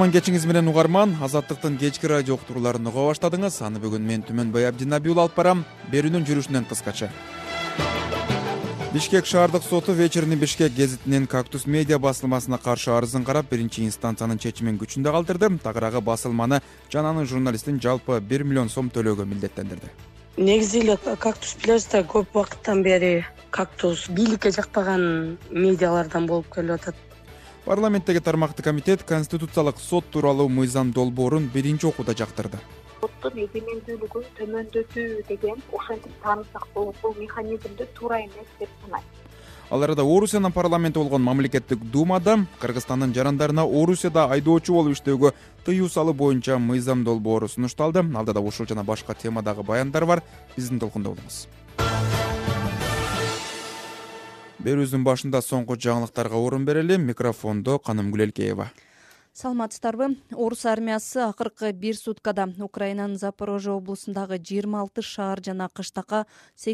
кутман кечиңиз менен угарман. Азаттыктын кечки радио уктурууларын уга баштадыңыз. Аны бүгүн мен Түмөнбай Абдинаби уулу алып барам. Берүүнүн жүрүшүнөн кыскача. Бишкек шаардык соту Вечерний Бишкек гезитинин Кактус медиа басылмасына каршы арызын карап, биринчи инстанциянын чечимин күчүндө калтырды. Тагыраагы басылманы жананын журналистин жалпы 1 миллион сом төлөөгө милдеттендирди. Негизи эле Кактус плюста көп убакыттан бери Кактус бийликке жакпаган медиалардан болуп келип атат. Парламенттеги тармактуу комитет Конституциялык сот тууралуу мыйзам долбоорун биринчи окууда жактырды. Соттун эгемендүүлүгүн төмөндөтүү деген ошентип таанысак болот. Бул механизмди туура эмес деп санайт. Ал арада Орусиянын парламенти болгон мамлекеттик думада Кыргызстандын жарандарына Орусияда айдоочу болуп иштөөгө тыюу салуу боюнча мыйзам долбоору сунушталды. Алдыда ушул жана башка темадагы баяндар бар. Биздин толкунда болуңуз. Берүүбүздүн башында соңку жаңылыктарга орун берели. Микрофондо Каным Гүлелкеева. Саламатсыздарбы? Орус армиясы акыркы 1 суткада Украинанын Запорожье облусундагы 26 шаар жана кыштакка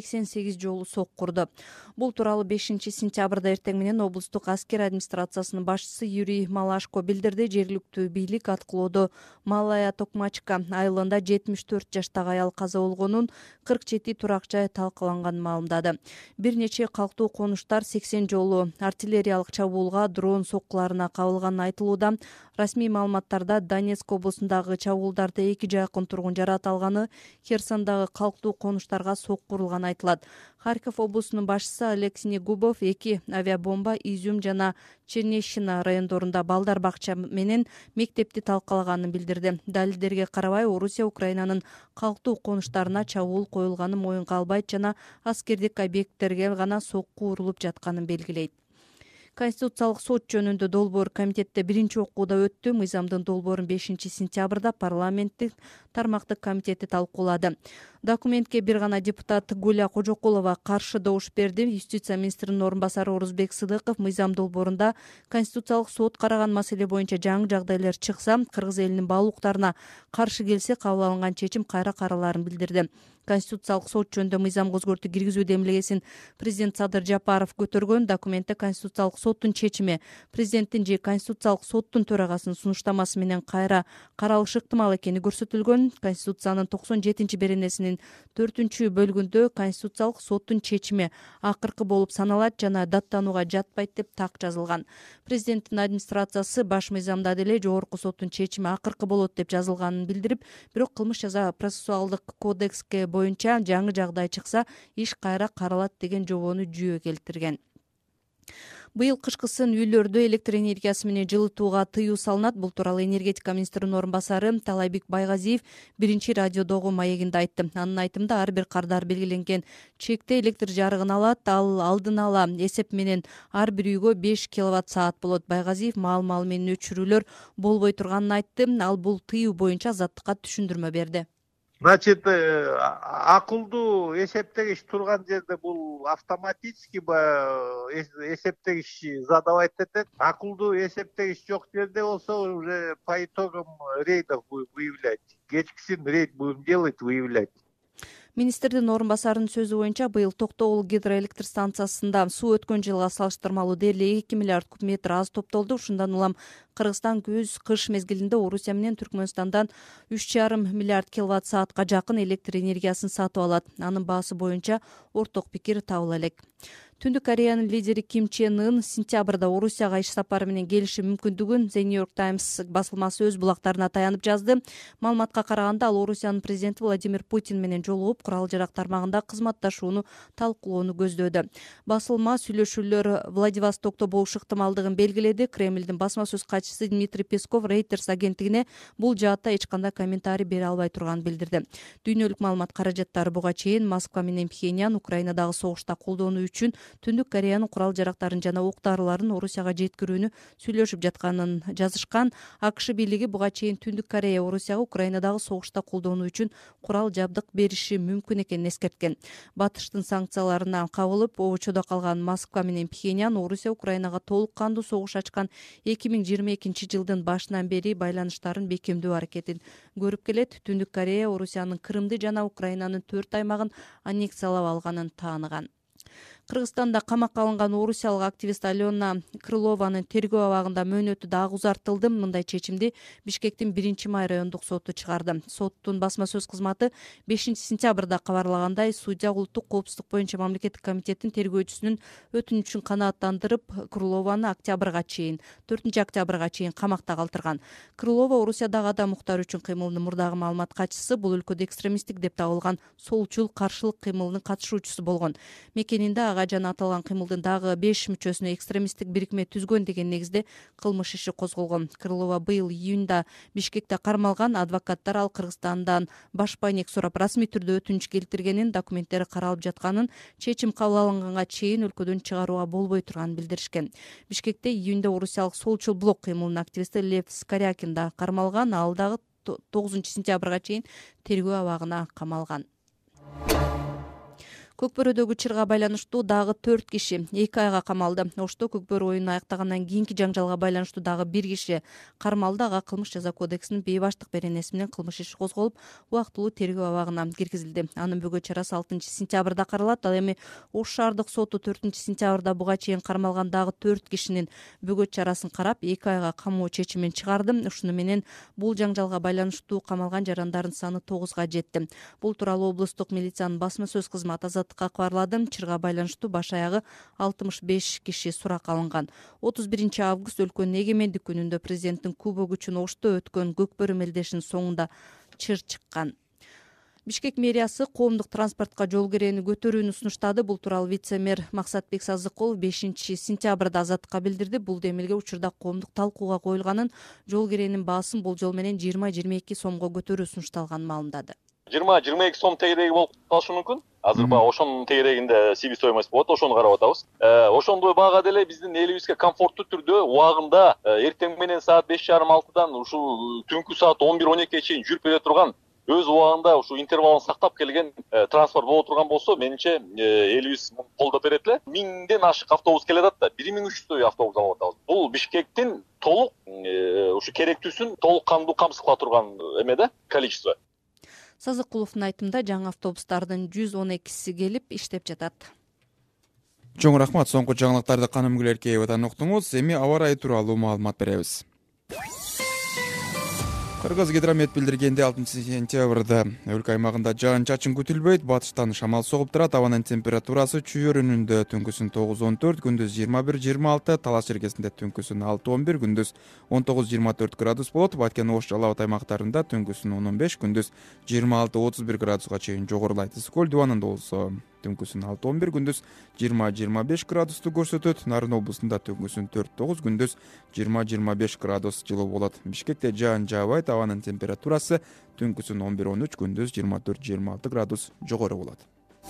88 жолу соккурду. Бул тууралуу 5-сентябрда эртең менен облустук аскер администрациясынын башчысы Юрий Малашко билдирди. Жергиликтүү бийлик аткылоодо Малая Токмачка айылында 74 жаштагы аял каза болгонун, 47 турак жай талкаланганын маалымдады. Бир нече калктуу конуштар 80 жолу артиллериялык чабуулга, дрон соккуларына кабылганы айтылууда. Расмий маалыматтарда Донецк облусундагы чабуулдарда 2 жакын тургун жарат алганы, Херсондагы калктуу конуштарга соккурулганы айтылат. Харьков облусунун башчысы Олег Снегубов 2 авиабомба Изюм жана Чернещина райондорунда балдар бакча менен мектепти талкалаганын билдирди. Далилдерге карабай, Орусия Украинанын калктуу конуштарына чабуул коюлганын моюнга албайт жана аскердик объекттерге гана сокку урулуп жатканын белгилейт. Конституциялык сот жөнүндө долбоор комитетте биринчи окууда өттү. Мыйзамдын долбоорун 5-сентябрда парламенттик тармактык комитети талкуулады. Документке бир гана депутат Гуля Кожокулова каршы добуш берди. Юстиция министринин орун басары Орузбек Сыдыков мыйзам долбоорунда Конституциялык сот караган маселе боюнча жаңы жагдайлар чыкса, кыргыз элинин баалуулуктарына каршы келсе кабыл алынган чечим кайра каралаарын билдирди. Конституциялык сот жөнүндө мыйзамга өзгөртүү киргизүү демилгесин президент Садыр Жапаров көтөргөн. Документте Конституциялык соттун чечими президенттин же Конституциялык соттун төрагасынын сунуштамасы менен кайра каралышы ыктымал экени көрсөтүлгөн. Конституциянын 97-беренесинин 4-бөлүгүндө Конституциялык соттун чечими акыркы болуп саналат жана даттанууга жатпайт деп так жазылган. Президенттин администрациясы баш мыйзамда деле жогорку соттун чечими акыркы болот деп жазылганын билдирип, бирок кылмыш жаза процессуалдык кодекске боюнча жаңы жагдай чыкса, иш кайра каралат деген жобону жүйө келтирген. Быйыл кышкысын үйлөрдө электр энергиясы менен жылытууга тыюу салынат. Бул тууралуу энергетика министринин орун басары Талайбек Байгазиев биринчи радиодогу маегинде айтты. Анын айтымында ар бир кардар белгиленген чекте электр жарыгын алат. Ал алдын ала эсеп менен ар бир үйгө 5 киловатт-саат болот. Байгазиев маал менен өчүрүүлөр болбой турганын айтты. Ал бул тыюу боюнча Азаттыкка түшүндүрмө берди. Значит, акылдуу эсептегич турган жерде бул автоматически эсептегич задавать этет. Акылдуу эсептегич жок жерде болсо уже по итогам рейдов выявлять. Кечкисин рейд будем делать, выявлять. Министрдин орун басарынын сөзү боюнча, быйыл Токтогул гидроэлектр станциясында суу өткөн жылга салыштырмалуу дээрлик 2 миллиард куб метр аз топтолду. Ушундан улам Кыргызстан күз-кыш мезгилинде Орусия менен Түркмөнстандан 3,5 миллиард киловатт-саатка жакын электр энергиясын сатып алат. Анын баасы боюнча орток пикир табыла элек. Түндүк Кореянын лидери Ким Чен Ын сентябрда Орусияга иш сапары менен келиши мүмкүндүгүн The New York Times басылмасы өз булактарына таянып жазды. Маалыматка караганда, ал Орусиянын президенти Владимир Путин менен жолугуп, курал-жарак тармагында кызматташууну талкуулоону көздөдү. Басылма сүйлөшүүлөр Владивостокто болушу ыктымалдыгын белгиледи. Кремлдин басма сөз катчысы Дмитрий Песков Reuters агенттигине бул жаатта эч кандай комментарий бере албай турганын билдирди. Дүйнөлүк маалымат каражаттары буга чейин Москва менен Пхеньян Украинадагы согушта колдонуу үчүн Түндүк Кореянын курал-жарактарын жана оқ-дарыларын Орусияга жеткирүүнү сүйлөшүп жатканын жазышкан. АКШ бийлиги буга чейин Түндүк Корея Орусияга Украинадагы согушта колдонуу үчүн курал-жабдык бериши мүмкүн экенин эскерткен. Батыштын санкцияларына кабылып, обочодо калган Москва менен Пхеньян Орусия Украинага толук кандуу согуш ачкан 2022 жылдын башынан бери байланыштарын бекемдөө аракетин көрүп келет. Түндүк Корея Орусиянын Крымды жана Украинанын 4 аймагын аннексиялап алганын тааныган. Кыргызстанда камакка алынган орусиялык активист Алена Крылованын тергөө абагында мөөнөтү дагы узартылды. Мындай чечимди Бишкектин 1-май райондук соту чыгарды. Соттун басма сөз кызматы 5-сентябрда кабарлагандай, судья улуттук коопсуздук боюнча мамлекеттик комитеттин тергөөчүсүнүн өтүнүчүн канааттандырып, Крылованы 4-октябрга чейин камакта калтырган. Крылова Орусиядагы адам укуктары үчүн кыймылдын мурдагы маалымат катчысы, бул өлкөдө экстремисттик деп табылган солчул каршылык кыймылынын катышуучусу болгон. Мекенинде ага жана аталган кыймылдын дагы 5 мүчөсүнө экстремисттик бирикме түзгөн деген негизде кылмыш иши козголгон. Крылова быйыл июнда Бишкекте кармалган. Адвокаттар ал Кыргызстандан баш байнек сурап расмий түрдө өтүнүч келтиргенин, документтери каралып жатканын, чечим кабыл алынганга чейин өлкөдөн чыгарууга болбой турганын билдиришкен. Бишкекте июнда орусиялык солчул блок кыймылынын активисти Лев Скорякин да кармалган. Ал дагы 9-сентябрга чейин тергөө абагына камалган. Көкбөрөдөгү чырга байланыштуу дагы 4 киши 2 айга камалды. Ошто Көкбөрө оюнун аяктагандан кийинки жаңжалга байланыштуу дагы 1 киши кармалды. Ага кылмыш жаза кодексинин бейбаштык беренеси менен кылмыш иши козголуп, убактылуу тергөө абагына киргизилди. Анын бөгөт чарасы 6-сентябрда каралат. Ал эми Ош шаардык соту 4-сентябрда буга чейин кармалган дагы 4 кишинин бөгөт чарасын карап, 2 айга камоо чечимин чыгарды. Ушуну менен бул жаңжалга байланыштуу камалган жарандардын саны 9га жетти. Бул тууралуу облустук милициянын басма сөз кызматы кабарлады. Чырга байланыштуу баш аягы 65 киши суракка алынган. 31-август өлкөнүн эгемендик күнүндө президенттин кубогу үчүн Ошто өткөн Көкбөрө мелдешинин соңунда чыр чыккан. Бишкек мэриясы коомдук транспортко жол керени көтөрүүнү сунуштады. Бул тууралуу вице-мэр Максатбек Сазыкулов 5-сентябрда Азаттыкка билдирди. Бул демилге учурда коомдук талкууга коюлганын, жол керенин баасын болжол менен 20-22 сомго көтөрүү сунушталганын маалымдады. 20-22 сом тегереги болуп калышы мүмкүн. Азыр баягы ошонун тегерегинде себестоимость болот, ошону карап атабыз. Ошондой баага деле биздин элибизге комфорттуу түрдө убагында эртең менен саат 5:30-6-дан ушул түнкү саат 11-12-ге чейин жүрүп келе турган, өз убагында ушул интервалын сактап келген транспорт боло турган болсо, менимче элибиз колдоп берет эле. 1000ден ашык автобус келе атат да, 1300 автобус алып атабыз. Бул Бишкектин толук ушу керектүүсүн толук кандуу камсыз кыла турган эме да, количество. Сазыкуловдун айтымында жаңы автобустардын 112си келип иштеп жатат. Чоң рахмат. Соңку жаңылыктарды Каным Гүлеркеевадан уктуңуз. Эми аба ырайы тууралуу маалымат беребиз. Кыргыз гидромет билдиргенде 6-сентябрда өлкө аймагында жаан-чачын күтүлбөйт. Батыштан шамал согуп турат. Абанын температурасы чүйөрүнүндө түнкүсүн 9-14, күндүз 21-26, Талас жергесинде түнкүсүн 6-11, күндүз 19-24 градус болот. Баткен, Ош, Жалал Абад аймактарында түнкүсүн 10-15, күндүз 26-31 градуска чейин жогорулайт. Ысык көл дубанында болсо түнкүсүн 6-11, күндүз 20-25 градусту көрсөтөт. Нарын облусунда түнкүсүн 4-9, күндүз 20-25 градус жылуу болот. Бишкекте жаан жаабайт. Абанын температурасы түнкүсүн 11-13, күндүз 24-26 градус жогору болот.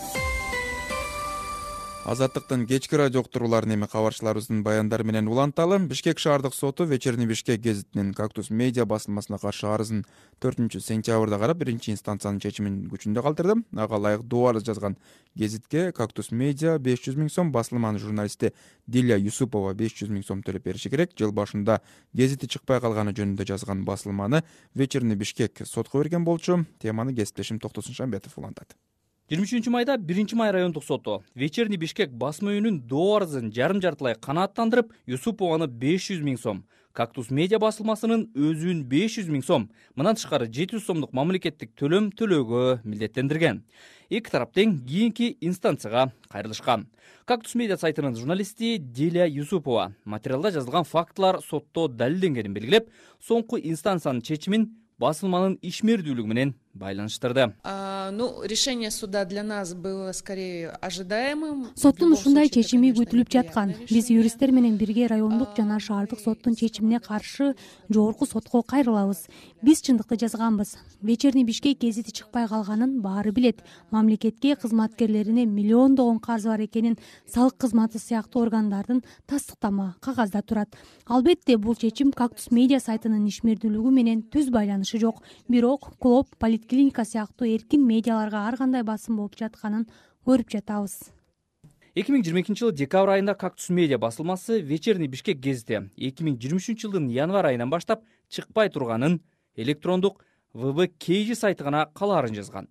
Азаттыктын кечки радио уктурууларын эми кабарчыларыбыздын баяндары менен уланталы. Бишкек шаардык соту Вечерний Бишкек гезитинин Кактус медиа басылмасына каршы арызын 4-сентябрда карап, 1-инстанциянын чечимин күчүндө калтырды. Ага ылайык арыз жазган гезитке Кактус медиа 500 000 сом, басылманын журналисти Диля Юсупова 500 000 сом төлөп бериши керек. Жыл башында гезити чыкпай калганы жөнүндө жазган басылманы Вечерний Бишкек сотко берген болчу. Теманы кесиптешим Токтосун Шамбетов улантат. 23-майда 1-май райондук соту Вечерний Бишкек басма үйүнүн доо арызын жарым-жартылай канааттандырып, Юсупованы 500 000 сом, Кактус медиа басылмасынын өзүн 500 000 сом, мындан тышкары 700 сомдук мамлекеттик төлөм төлөөгө милдеттендирген. Эки тарап тең кийинки инстанцияга кайрылышкан. Кактус медиа сайтынын журналисти Диля Юсупова материалда жазылган фактылар сотто далилденгенин белгилеп, соңку инстанциянын чечимин басылманын ишмердүүлүгү менен байланыштырды. Решение суда для нас было скорее ожидаемым. Соттун ушундай чечими күтүлүп жаткан. Биз юристтер менен бирге райондук жана шаардык соттун чечимине каршы жогорку сотко кайрылабыз. Биз чындыкты жазганбыз. Вечерний Бишкек гезити чыкпай калганын баары билет. Мамлекетке, кызматкерлерине миллиондогон карзы бар экенин салык кызматы сыяктуу органдардын тастыктама кагазда турат. Албетте бул чечим Кактус медиа сайтынын ишмердүүлүгү менен түз байланышы жок. Бирок Клоп, Политклиника сыяктуу эркин медиаларга ар кандай басым болуп жатканын көрүп жатабыз. 2022 жылы декабрь айында Кактус медиа басылмасы Вечерний Бишкек гезити 2023 жылдын январь айынан баштап чыкпай турганын электрондук ВВ-KG сайтына калаарын жазган.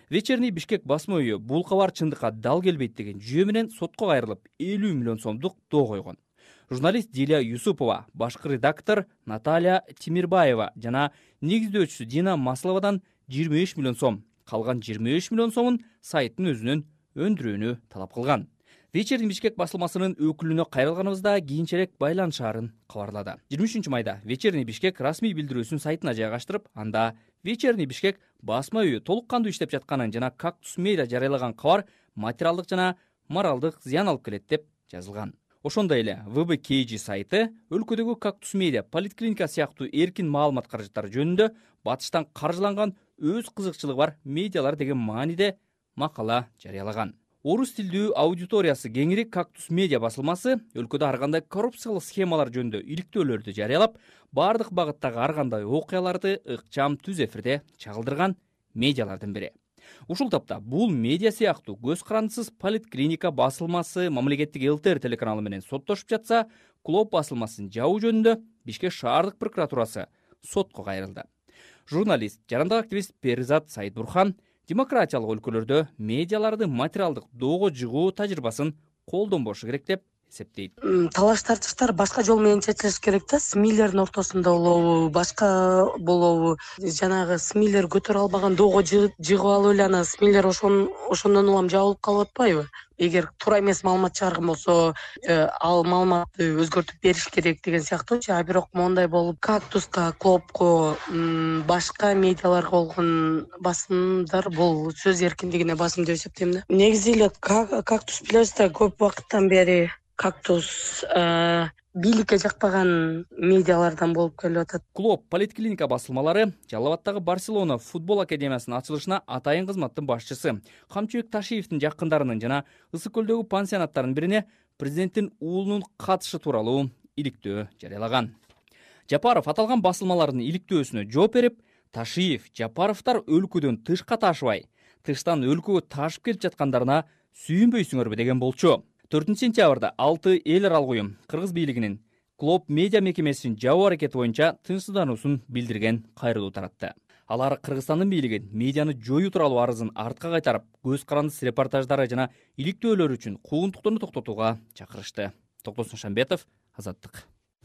Вечерний Бишкек басма үйү бул кабар чындыкка дал келбейт деген жүйө менен сотко кайрылып 50 миллион сомдук доо койгон. Журналист Дилия Юсупова, башкы редактор Наталья Тимирбаева жана негиздөөчүсү Дина Масловадан 25 миллион сом, калган 25 миллион сомун сайттын өзүнөн өндүрүүнү талап кылган. Вечерний Бишкек басылмасынын өкүлүнө кайрылганыбызда кийинчерээк байланышаарын кабарлады. 23 майда Вечерний Бишкек расмий билдирүүсүн сайтына жайгаштырып, анда Вечерний Бишкек басма үйү толук кандуу иштеп жатканын жана Кактус Медиа жарыялаган кабар материалдык жана моралдык зыян алып келет деп жазылган. Ошондой эле ВБКЖ сайты өлкөдөгү Кактус Медиа поликлиника сыяктуу эркин маалымат каражаттары жөнүндө батыштан каржыланган өз кызыкчылыгы бар медиалар деген мааниде макала жарыялаган. Орус тилдүү аудиториясы кеңири Кактус Медиа басылмасы өлкөдө ар кандай коррупциялык схемалар жөнүндө иликтөөлөрдү жарыялап, бардык багыттагы ар кандай окуяларды ыкчам түз эфирде чагылдырган медиалардын бири. Ушул тапта бул медиа сыяктуу көз карандысыз поликлиника басылмасы мамлекеттик ЛТР телеканалы менен соттошуп жатса, Клоп басылмасын жабуу жөнүндө Бишкек шаардык прокуратурасы сотко кайрылды. Журналист, жарандык активист Перизат Сайдбурхан демократиялык өлкөлөрдө медиаларды материалдык доого жыгуу тажрыйбасын колдонбошу керек деп эсептейт. Талаш тартыштар башка жол менен чечилиш керек да. СМИлердин ортосунда болобу, башка болобу, жанагы СМИлер көтөрө албаган доого жыгып алып эле ана СМИлер ошондон улам жабылып калып атпайбы? Эгер туура эмес маалымат чыгарган болсо, ал маалыматты өзгөртүп бериш керек деген сыяктуучу. А бирок моундай болуп, Кактуска, Клопко, башка медиаларга болгон басымдар бул сөз эркиндигине басым деп эсептейм да. Негизи эле Кактус билесиз, көп убакыттан бери Кактус бийликке жакпаган медиалардан болуп келип атат. Клоп поликлиника басылмалары Жалал Абадтагы Барселона футбол академиясынын ачылышына атайын кызматтын башчысы Камчыбек Ташиевдин жакындарынын жана Ысык көлдөгү пансионаттардын бирине президенттин уулунун катышы тууралуу иликтөө жарыялаган. Жапаров аталган басылмалардын иликтөөсүнө жооп берип, Ташиев Жапаровдор өлкөдөн тышка ташыбай, тыштан өлкөгө ташып келип жаткандарына сүйүнбөйсүңөрбү деген болчу. 4 сентябрда 6 эл аралык уюм Кыргыз бийлигинин Клоп медиа мекемесинин жабуу аракети боюнча тынчсыздануусун билдирген кайрылуу таратты. Алар Кыргызстандын бийлигин медианы жоюу тууралуу арызын артка кайтарып, көз карандысыз репортаждары жана иликтөөлөр үчүн куугунтуктарны токтотууга чакырышты. Токтосун Шамбетов, Азаттык.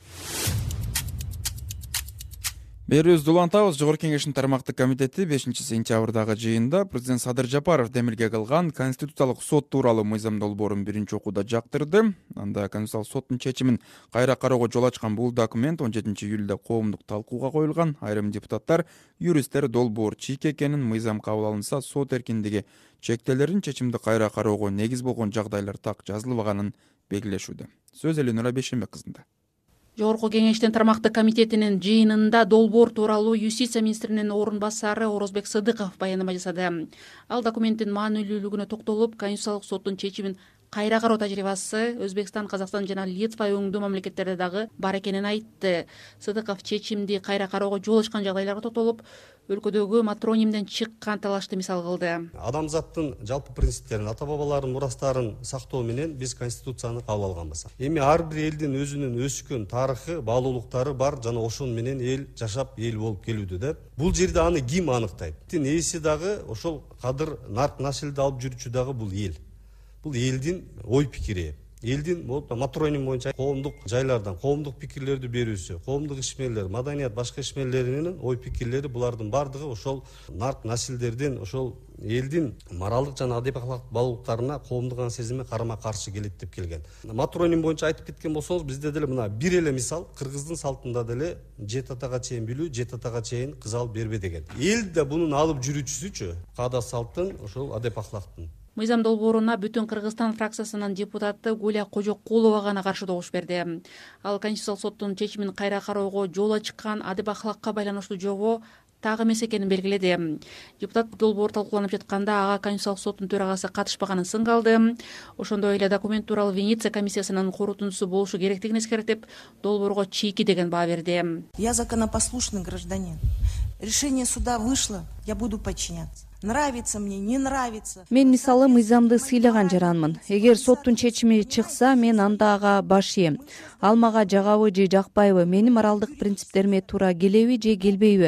Берүүбүздү улантабыз. Жогорку Кеңештин тармактык комитети 5 сентябрдагы жыйында президент Садыр Жапаров демилге кылган Конституциялык сот тууралуу мыйзам долбоорун биринчи окууда жактырды. Анда Конституциялык соттун чечимин кайра кароого жол ачкан бул документ 17 июлда коомдук талкууга коюлган. Айрым депутаттар, юристтер долбоор чийки экенин, мыйзам кабыл алынса сот эркиндиги чектелерин чечимди кайра кароого негиз болгон жагдайлар так жазылбаганын белгилешүүдө. Сөз Эленора Бейшенбек кызында. Жогорку Кеңештин тармактык комитетинин жыйынында долбоор тууралуу юстиция министринин орун басары Орозбек Сыдыков баяндама жасады. Ал документтин маанилүүлүгүнө токтолуп, Конституциялык соттун чечимин кайра кароо тажрыйбасы Өзбекстан, Казакстан жана Литва өңдүү мамлекеттерде дагы бар экенин айтты. Сыдыков чечимди кайра кароого жол ачкан жагдайларга токтолуп, өлкөдөгү матронимден чыккан талашты мисал кылды. Адамзаттын жалпы принциптерин, ата бабалардын мурастарын сактоо менен биз конституцияны кабыл алганбыз. Эми ар бир элдин өзүнүн өскөн тарыхы, баалуулуктары бар жана ошон менен эл жашап, эл болуп келүүдө да. Бул жерде аны ким аныктайт? Ээси дагы ошол кадыр нарк населди алып жүрүүчү дагы бул эл. Бул элдин ой пикири, элдин матроним боюнча коомдук жайлардан коомдук пикирлерди берүүсү, коомдук ишмерлер, маданият башка ишмерлеринин ой пикирлери, булардын бардыгы ошол нарк населдердин, ошол элдин моралдык жана адеп акылык баалуулуктарына, коомдук ан сезиме карама каршы келет деп келген. Матроним боюнча айтып кеткен болсоңуз, бизде деле мына бир эле мисал, кыргыздын салтында деле жет атага чейин билүү, жет атага чейин кыз алып бербе деген. Эл да бунун алып жүрүүчүсүчү, каада салттын, ошол адеп акылыктын. Мыйзам долбооруна бүтүн Кыргызстан фракциясынын депутаты Гуля Кожокулова гана каршы добуш берди. Ал Конституциялык соттун чечимин кайра кароого жол ачкан адеп акылыкка байланыштуу жобо так эмес экенин белгиледи. Депутат долбоор талкууланып жатканда ага Конституциялык соттун төрагасы катышпаганын сынгалды. Ошондой эле документ тууралуу Венеция комиссиясынын корутундусу болушу керектигин эскертип, долбоорго чийки деген баа берди. Я законопослушный гражданин. Решение суда вышло, я буду подчиняться. Нравится мне, не нравится. Мен мисалы мыйзамды сыйлаган жаранмын. Эгер соттун чечими чыкса, мен анда ага баш ийем. Ал мага жагабы же жакпайбы, менин моралдык принциптериме туура келеби же келбейби,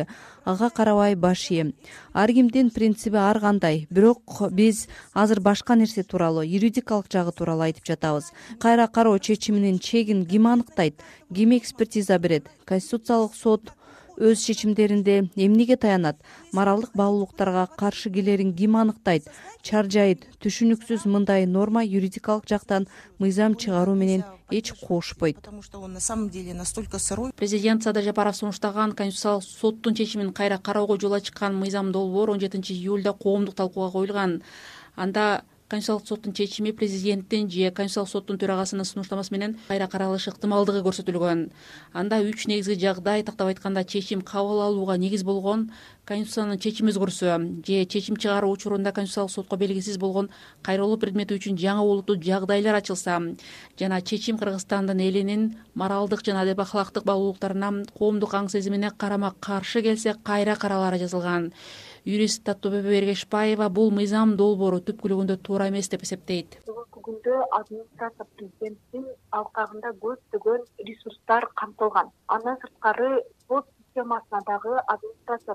ага карабай баш ийем. Ар кимдин принциби ар кандай, бирок биз азыр башка нерсе тууралуу, юридикалык жагы тууралуу айтып жатабыз. Кайра кароо чечиминин чегин ким аныктайт, ким экспертиза берет? Конституциялык сот өз чечимдеринде эмнеге таянат? Моралдык баалуулуктарга каршы келерин ким аныктайт? Чаржайыт, түшүнүксүз мындай норма юридикалык жактан мыйзам чыгаруу менен эч кошпойт. Потому что он на самом деле настолько сырой. Президент Садыр Жапаров сунуштаган Конституциялык соттун чечимин кайра кароого жол ачкан мыйзам долбоор 17-июлда коомдук талкууга коюлган. Анда Конституциялык соттун чечими президенттин же Конституциялык соттун төрагасынын сунуштамасы менен кайра каралышы ыктымалдыгы көрсөтүлгөн. Анда 3 негизги жагдай, тактап айтканда, чечим кабыл алууга негиз болгон Конституциянын чечим өзгөрүсү же чечим чыгаруу учурунда Конституциялык сотко белгисиз болгон кайрылуу предмети үчүн жаңы олуттуу жагдайлар ачылса, жана чечим Кыргызстандын элинин моралдык жана адеп ахлактык баалуулуктарына, коомдук аң сезимине карама каршы келсе кайра каралары жазылган. Юрист Таттыбөбө Эргешбаева бул мыйзам долбоору түпкүлүгүндө туура эмес деп эсептейт. Бүгүнкү күндө администрация президенттин алкагында көптөгөн ресурстар камтылган. Андан сырткары сот системасына дагы администрация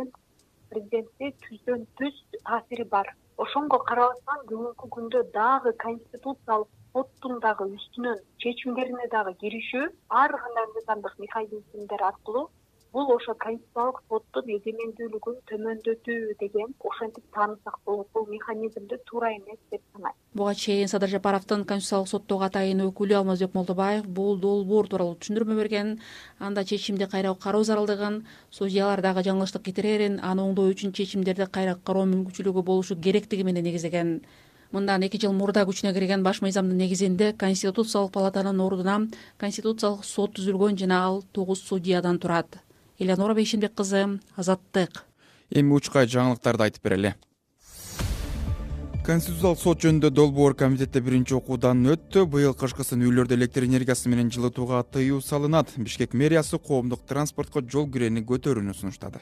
президентти түздөн түз таасири бар. Ошонго карабастан бүгүнкү күндө дагы конституциялык соттун дагы үстүнөн чечимдерине дагы киришүү ар кандай мыйзамдык механизмдер аркылуу бул ошо конституциялык соттун эгемендүүлүгүн төмөндөтүү деген ошентип таанысак болот. Бул механизмди туура эмес деп санайм. Буга чейин Садыр Жапаровдун Конституциялык соттогу атайын өкүлү Алмазбек Молдобаев бул долбоор тууралуу түшүндүрмө берген. Анда чечимди кайра кароо зарылдыгын, судьялар дагы жаңылыштык кетирерин, аны оңдоо үчүн чечимдерди кайра кароо мүмкүнчүлүгү болушу керектиги менен негиздеген. Мындан 2 жыл мурда күчүнө кирген баш мыйзамдын негизинде Конституциялык палатанын ордуна Конституциялык сот түзүлгөн жана ал 9 судьядан турат. Элеонора Бейшенбек кызы, Азаттык. Эми учкай жаңылыктарды айтып берели. Конституциялык сот жөнүндө долбоор комитетте биринчи окуудан өттү. Быйыл кышкысын үйлөрдө электр энергиясы менен жылытууга тыюу салынат. Бишкек мэриясы коомдук транспортко жол кирени көтөрүүнү сунуштады.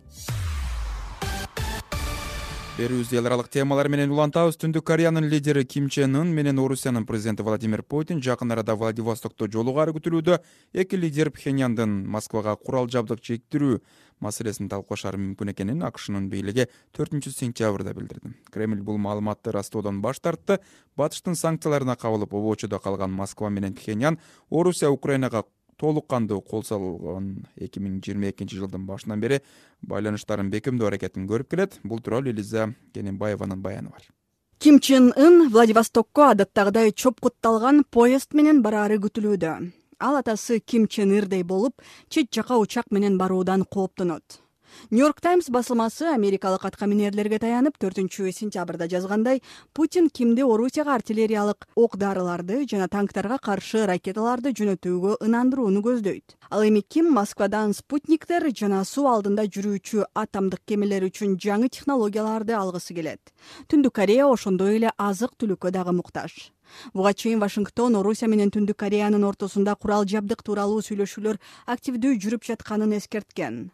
Берүүбүздү эл аралык темалар менен улантабыз. Түндүк Кореянын лидери Ким Чен Ын менен Орусиянын президенти Владимир Путин жакын арада Владивостокто жолугары күтүлүүдө. Эки лидер Пхеньяндын Москвага курал жабдык жектирүү маселесин талкуулашары мүмкүн экенин АКШнын бийлиги 4-сентябрда билдирди. Кремль бул маалыматты растоодон баш тартты. Батыштын санкцияларына кабылып обочодо калган Москва менен Пхеньян Орусия Украинага толук кандуу кол салган 2022 жылдын башынан бери байланыштарын бекемдөө аракетин көрүп келет. Бул тууралуу Элиза Кененбаеванын баяны бар. Ким Чен Ын Владивостокко адаттагыдай чопкутталган поезд менен бараары күтүлүүдө. Ал атасы Ким Чен Ирдей болуп, чет жака учак менен баруудан кооптонот. Нью-Йорк Таймс басылмасы америкалык аткаминерлерге таянып 4-сентябрда жазгандай, Путин Кимди Орусияга артиллериялык ок-дарыларды жана танктарга каршы ракеталарды жөнөтүүгө ынандырууну көздөйт. Ал эми Ким Москвадан спутниктер жана суу алдында жүрүүчү атомдук кемелер үчүн жаңы технологияларды алгысы келет. Түндүк Корея ошондой эле азык-түлүккө дагы муктаж. Буга чейин Вашингтон Орусия менен Түндүк Кореянын ортосунда курал жабдык тууралуу сүйлөшүүлөр активдүү жүрүп жатканын эскерткен.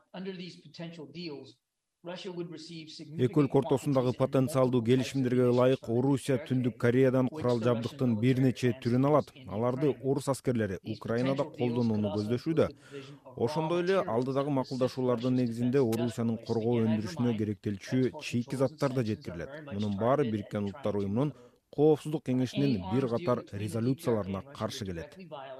Эки өлкө ортосундагы потенциалдуу келишимдерге ылайык Орусия Түндүк Кореядан курал жабдыктын бир нече түрүн алат. Аларды орус аскерлери Украинада колдонууну көздөшүүдө. Ошондой эле алдыдагы макулдашуулардын негизинде Орусиянын коргоо өндүрүшүнө керектелчү чийки заттар да жеткирилет. Мунун баары Бириккен Улуттар уюмунун Коопсуздук кеңешинин бир катар резолюцияларына каршы келет.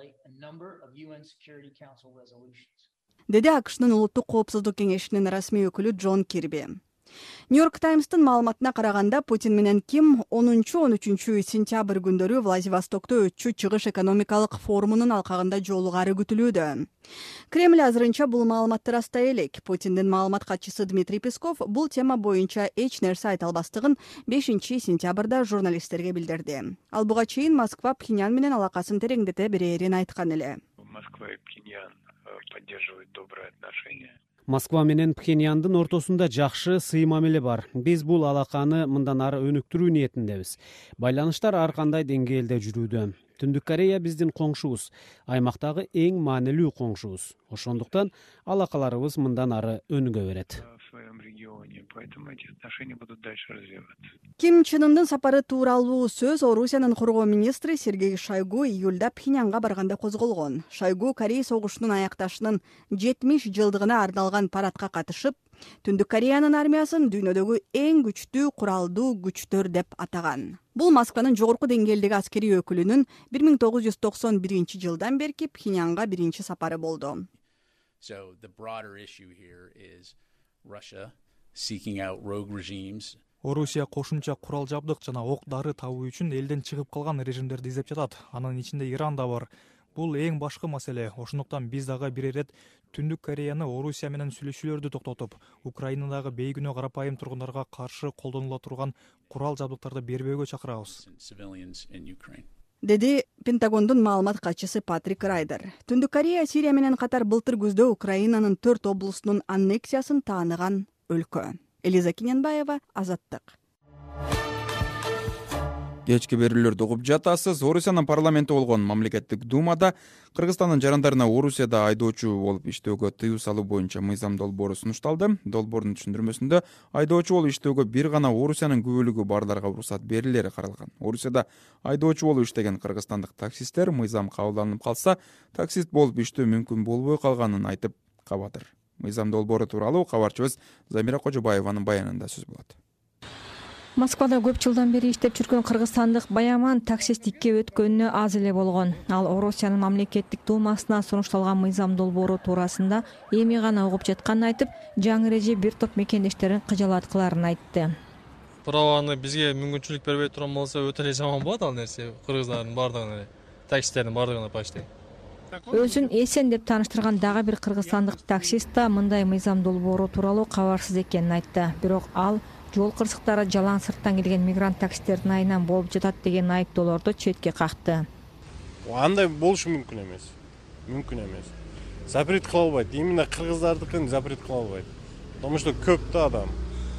Деди АКШнын Улуттук коопсуздук кеңешинин расмий өкүлү Джон Кирби. Нью-Йорк Таймстын маалыматына караганда, Путин менен Ким 10-13 сентябрь күндөрү Владивостокто өтчү чыгыш экономикалык форумунун алкагында жолугары күтүлүүдө. Кремль азырынча бул маалыматты растай элек. Путиндин маалымат катчысы Дмитрий Песков бул тема боюнча эч нерсе айта албастыгын 5-сентябрда журналисттерге билдирди. Ал буга чейин Москва Пхеньян менен алакасын тереңдете берерин айткан эле. Москва и Пхеньян поддерживают добрые отношения. Москва менен Пхеньяндын ортосунда жакшы сый мамиле бар. Биз бул алаканы мындан ары өнүктүрүү ниетиндебиз. Байланыштар ар кандай деңгээлде жүрүүдө. Түндүк Корея биздин коңшубуз, аймактагы эң маанилүү коңшубуз. Ошондуктан алакаларыбыз мындан ары өнүгө берет. В своем регионе, поэтому эти отношения будут дальше развиваться. Ким Чен Ындын сапары тууралуу сөз Орусиянын коргоо министри Сергей Шойгу июлда Пхеньянга барганда козголгон. Шойгу Корей согушунун аякташынын 70 жылдыгына арналган парадка катышып, Түндүк Кореянын армиясын дүйнөдөгү эң күчтүү куралдуу күчтөр деп атаган. Бул Москванын жогорку деңгээлдеги аскери өкүлүнүн 1991 жылдан берки Пхеньянга биринчи сапары болду. So the broader issue here is Russia seeking out rogue regimes. Орусия кошумча курал жабдык жана ок дары табуу үчүн элден чыгып калган режимдерди издеп жатат. Анын ичинде Иран да бар. Бул эң башкы маселе. Ошондуктан биз дагы бир ирет Түндүк Кореяны Орусия менен сүйлөшүүлөрдү токтотуп, Украинадагы бейгүнөө карапайым тургундарга каршы колдонула турган курал жабдыктарды бербөөгө чакырабыз. Деди Пентагондун маалымат катчысы Патрик Райдер. Түндүк Корея Сирия менен катар былтыр күздө Украинанын 4 облусунун аннексиясын тааныган өлкө. Элиза Кененбаева, Азаттык. Кечки берүүлөрдү угуп жатасыз. Орусиянын парламенти болгон мамлекеттик думада Кыргызстандын жарандарына Орусияда айдоочу болуп иштөөгө тыюу салуу боюнча мыйзам долбоору сунушталды. Долбоордун түшүндүрмөсүндө айдоочу болуп иштөөгө бир гана Орусиянын күбөлүгү барларга уруксат берилери каралган. Орусияда айдоочу болуп иштеген кыргызстандык таксисттер мыйзам кабылданып калса, таксист болуп иштөө мүмкүн болбой калганын айтып кабадыр. Мыйзам долбоору тууралуу кабарчыбыз Замира Кожобаеванын баянында сөз болот. Москвада көп жылдан бери иштеп жүргөн кыргызстандык Баяман таксисттикке өткөнүнө аз эле болгон. Ал Орусиянын мамлекеттик думасына сунушталган мыйзам долбоору туурасында эми гана угуп жатканын айтып, жаңы эреже бир топ мекендештерин кыжалаткыларын айтты. Праваны бизге мүмкүнчүлүк бербей турган болсо өтө эле жаман болот ал нерсе. Кыргыздардын бардыгына, таксисттердин бардыгына почти. Өзүн эсен деп тааныштырган дагы бир кыргызстандык таксист да мындай мыйзам долбоору тууралуу кабарсыз экенин айтты. Бирок ал жол кырсыктары жалаң сырттан келген мигрант таксисттердин айынан болуп жатат деген айыптоолорду четке какты. Андай болушу мүмкүн эмес. Мүмкүн эмес. Запрет кыла албайт. Именно кыргыздардыкын запрет кыла албайт. Потому что көп да адам.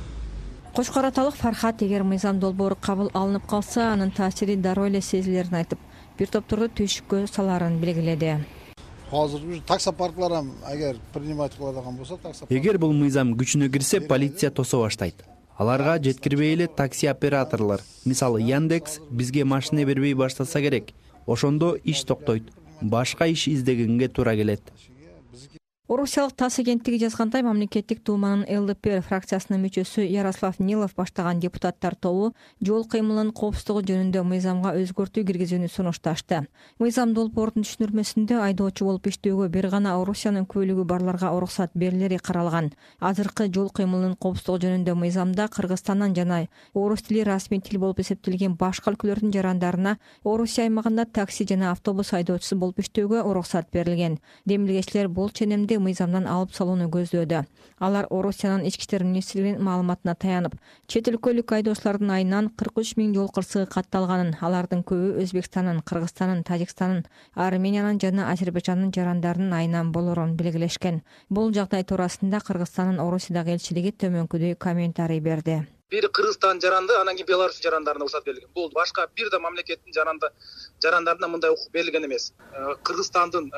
Кошкор аталык Фархат эгер мыйзам долбоору кабыл алынып калса, анын таасири дароо эле сезилерин айтып, бир топторду түйшүккө саларын белгиледи. Азыр таксопарклар эгер принимать кыладыган болсо, эгер бул мыйзам күчүнө кирсе, полиция тосо баштайт. Аларга жеткирбей эле такси операторлор, мисалы Яндекс бизге машина бербей баштаса керек. Ошондо иш токтойт. Башка иш издегенге туура келет. Орусиялык ТАСС агенттиги жазгандай, мамлекеттик думанын ЛДПР фракциясынын мүчөсү Ярослав Нилов баштаган депутаттар тобу жол кыймылынын коопсуздугу жөнүндө мыйзамга өзгөртүү киргизүүнү сунушташты. Мыйзам долбоордун түшүндүрмөсүндө айдоочу болуп иштөөгө бир гана Орусиянын күбөлүгү барларга уруксат берилери каралган. Азыркы жол кыймылынын коопсуздугу жөнүндө мыйзамда Кыргызстандан жана орус тили расмий тил болуп эсептелген башка өлкөлөрдүн жарандарына Орусия аймагында такси жана автобус айдоочусу болуп иштөөгө уруксат берилген. Демилгечилер бул ченемди мыйзамдан алып салууну көздөөдө. Алар Орусиянын ички иштер министрлигинин маалыматына таянып, чет өлкөлүк айдоочулардын айынан 43 000 жол кырсыгы катталганын, алардын көбү Өзбекстандын, Кыргызстандын, Тажикстандын, Армениянын жана Азербайжандын жарандарынын айынан болорун белгилешкен. Бул жагдай туурасында Кыргызстандын Орусиядагы элчилиги төмөнкүдөй комментарий берди. Бир Кыргызстан жаранды, анан кийин Беларусь жарандарына уруксат берилген. Бул башка бир да мамлекеттин жарандарына мындай укук берилген эмес. Кыргызстандын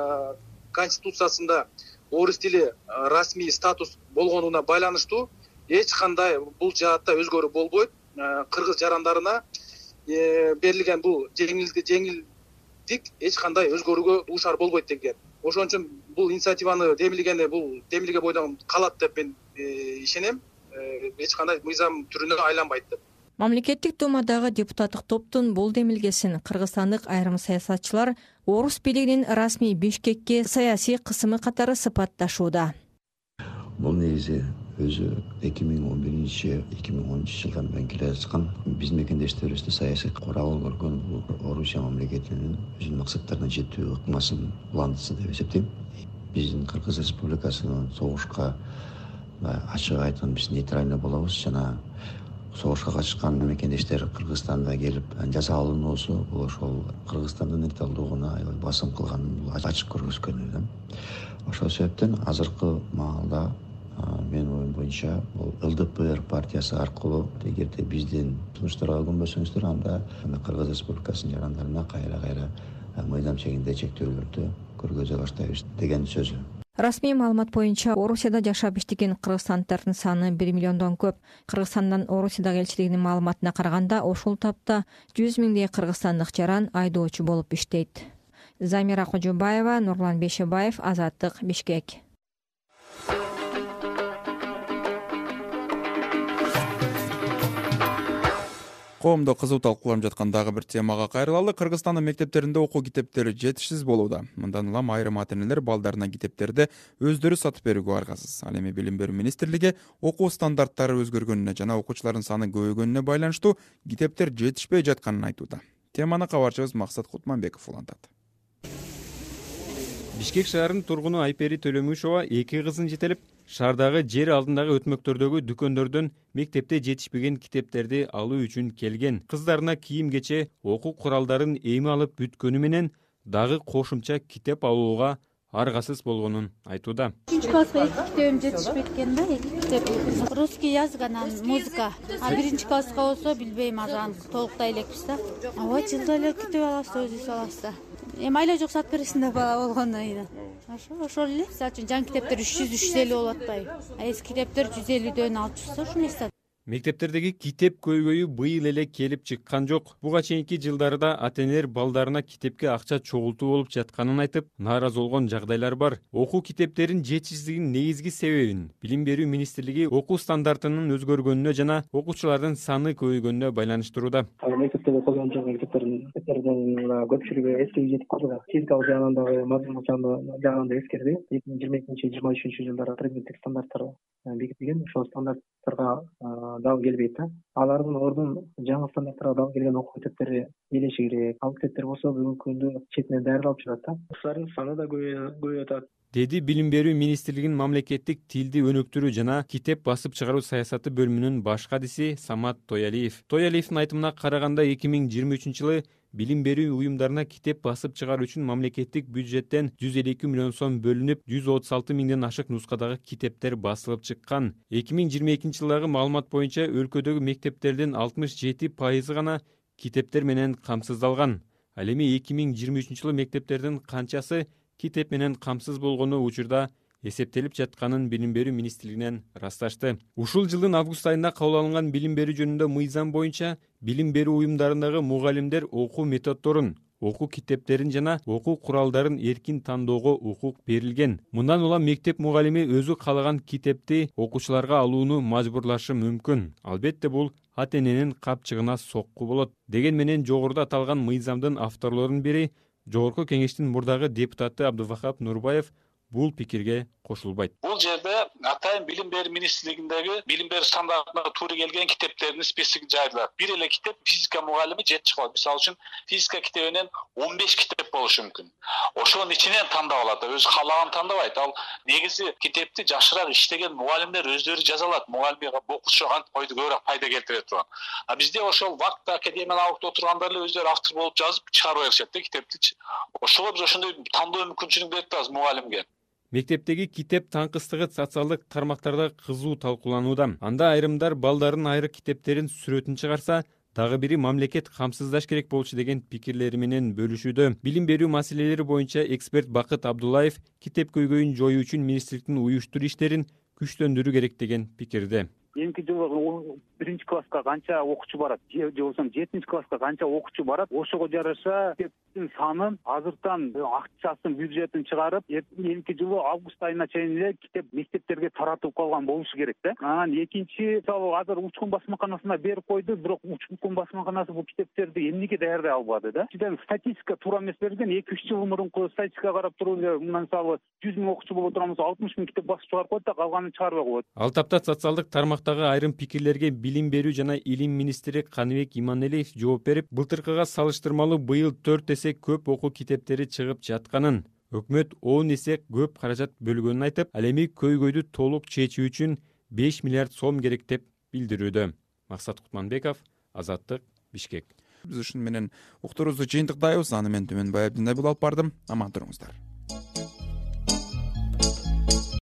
конституциясында орус тили расмий статус болгонуна байланыштуу эч кандай бул жаатта өзгөрүү болбойт. Кыргыз жарандарына берилген бул жеңилдик эч кандай өзгөрүүгө дуушар болбойт деген. Ошон үчүн бул инициативаны демилге бойдон калат деп мен ишенем. Эч кандай мыйзам түрүнө айланбайт деп. Мамлекеттик думадагы депутаттык топтун бул демилгесин кыргызстандык айрым саясатчылар орус бийлигинин расмий Бишкекке саясий кысымы катары сыпатташууда. Бул негизи өзү 2011-2013 жылдан бери келе жаткан биздин мекендештерибизди саясий курал көргөн Орусия мамлекетинин өзүнүн максаттарына жетүү ыкмасын улантысы деп эсептейм. Биздин Кыргыз Республикасынын согушка ачык айткан биз нейтрально болобуз жана согушка катышкан мекендештер Кыргызстанда келип жаза алынуусу бул ошол Кыргызстандын нейтралдыгына басым кылганын ачык көрсөткөнү. Ошол себептен азыркы маалда менин оюм боюнча бул ЛДПР партиясы аркылуу эгерде биздин сунуштарга көнбөсөңүздөр, анда Кыргыз Республикасынын жарандарына кайра мыйзам чегинде чектөөлөрдү көргөзө баштайбыз деген сөзү. Расмий маалымат боюнча Орусияда жашап иштеген кыргызстандыктардын саны 1 миллиондон көп. Кыргызстандан Орусиядагы элчилигинин маалыматына караганда, ошол тапта 100 миңдей кыргызстандык жаран айдоочу болуп иштейт. Замира Кожобаева, Нурлан Бешебаев, Азаттык, Бишкек. Коомдо кызуу талкууланып жаткан дагы бир темага кайрылалы. Кыргызстандын мектептеринде окуу китептери жетишсиз болууда. Мындан улам айрым ата-энелер балдарына китептерди өздөрү сатып берүүгө аргасыз. Ал эми Билим берүү министрлиги окуу стандарттары өзгөргөнүнө жана окуучулардын саны көбөйгөнүнө байланыштуу китептер жетишпей жатканын айтууда. Теманы кабарчыбыз Максат Кутманбеков улантат. Бишкек шаарынын тургуну Айпери Төлөмүшова 2 кызын жетелеп, шаардагы жер алдындагы өтмөктөрдөгү дүкөндөрдөн мектепте жетишпеген китептерди алуу үчүн келген. Кыздарына кийим-кече, окуу куралдарын эми алып бүткөнү менен дагы кошумча китеп алууга аргасыз болгонун айтууда. 2-класска 2 китебим жетишпей кеткен да, 2 китеп. Русский язык, анан музыка. А 1-класска болсо билбейм, азан толуктай элекпиз да. Ооба, жылда эле китеп аласыз, өзүңүз аласыз да. Эми айла жок сатып бересиң да бала болгондон кийин. Ошол эле. Мисалы үчүн жаңы китептер 300-350 болуп атпайбы? Эски китептер 150дөн 600 ушундай сатат. Мектептердеги китеп көйгөйү быйыл эле келип чыккан жок. Буга чейинки жылдарда ата-энелер балдарына китепке акча чогултуу болуп жатканын айтып, нааразы болгон жагдайлар бар. Окуу китептерин жетишсиздигинин негизги себебин Билим берүү министрлиги окуу стандартынын өзгөргөнүнө жана окуучулардын саны көбөйгөнүнө байланыштырууда. Мектептерде колдонуп жүргөн китептердин көпчүлүгү эскиге жетип калды. Физикалык жагынан дагы, мазмун жагынан да эскерди. 2022-2023 жылдары предметтик стандарттар бекитилген. Ошол стандарттарга дагы келбейт да. Алардын ордун жаңы стандарттарга дагы келген окуу китептери келиши керек. Ал китептер болсо бүгүнкү күндө четинен даярдалып жатат да. Ушулардын саны да көбөйүп атат. Деди Билим берүү министрлигинин мамлекеттик тилди өнүктүрүү жана китеп басып чыгаруу саясаты бөлүмүнүн баш кадиси Самат Тоялиев. Тоялиевдин айтымына караганда 2023 жылы билим берүү уюмдарына китеп басып чыгаруу үчүн мамлекеттик бюджеттен 152 миллион сом бөлүнүп, 136 миңден ашык нускадагы китептер басылып чыккан. 2022 жылдагы маалымат боюнча өлкөдөгү мектептердин 67% гана китептер менен камсыздалган. Ал эми 2023 жылы мектептердин канчасы китеп менен камсыз болгону учурда эсептелип жатканын Билим берүү министрлигинен ырасташты. Ушул жылдын август айында кабыл алынган билим берүү жөнүндө мыйзам боюнча билим берүү уюмдарындагы мугалимдер окуу методдорун, окуу китептерин жана окуу куралдарын эркин тандоого укук берилген. Мындан улам мектеп мугалими өзү каалаган китепти окуучуларга алууну мажбурлашы мүмкүн. Албетте бул ата-эненин капчыгына сокку болот. Деген менен жогоруда аталган мыйзамдын авторлорунун бири Жогорку кеңештин мурдагы депутаты Абдувахап Нурбаев бул пикирге кошулбайт. Бул жерде атайын билим берүү министрлигиндеги билим берүү стандартына туура келген китептердин списогун жайдылар. Бир эле китеп физика мугалими жетишип калат. Мисалы үчүн физика китебинен 15 китеп болушу мүмкүн. Ошонун ичинен тандап алат, өзү каалаган тандабайт. Ал негизи китепти жашыраак иштеген мугалимдер өздөрү жаза алат. Мугалимге окуучу койду көбүрөөк пайда келтире турган. А бизде ошол вакытта академияда алып отургандар эле өздөрү автор болуп жазып чыгарып беришет да китепти. Ошого биз ошондой тандоо мүмкүнчүлүк берип атабыз мугалимге. Мектептеги китеп таңкыстыгы социалдык тармактарда кызуу талкууланууда. Анда айрымдар балдардын айры китептерин сүрөтүн чыгарса, дагы бири мамлекет камсыздаш керек болчу деген пикирлери менен бөлүшүүдө. Билим берүү маселелери боюнча эксперт Бакыт Абдуллаев китеп көйгөйүн жоюу үчүн министрликтин уюштуруу иштерин күчтөндүрүү керек деген пикирде. Эмки жылы 1-класска канча окуучу барат, же болбосо 7-класска канча окуучу барат, ошого жараша китептин санын азыртан акчасын, бюджетин чыгарып, эмки жылы август айына чейин эле китеп мектептерге таратып калган болушу керек да. Анан экинчи, мисалы азыр Учкун басмаканасына берип койду, бирок Учкун басмаканасы бул китептерди эмнеге даярдай албады да. Статистика туура эмес берилген, 2-3 жыл мурунку статистика карап туруп эле, мисалы 100 миң окуучу боло турган болсо 60 миң китеп басып чыгарып коет да, калганын чыгарбай коет. Ал тапта социалдык тармактагы айрым пикирлерге билим берүү жана илим министри Каныбек Иманелиев жооп берип, былтыркыга салыштырмалуу быйыл 4 эсе көп окуу китептери чыгып жатканын, өкмөт 10 эсе көп каражат бөлгөнүн айтып, ал эми көйгөйдү толук чечүү үчүн 5 миллиард сом керек деп билдирүүдө. Максат Кутманбеков, Азаттык, Бишкек. Биз ушун менен уктуруубузду жыйынтыктайбыз. Аны мен Түмөнбай Абдинай алып бардым. Аман туруңуздар.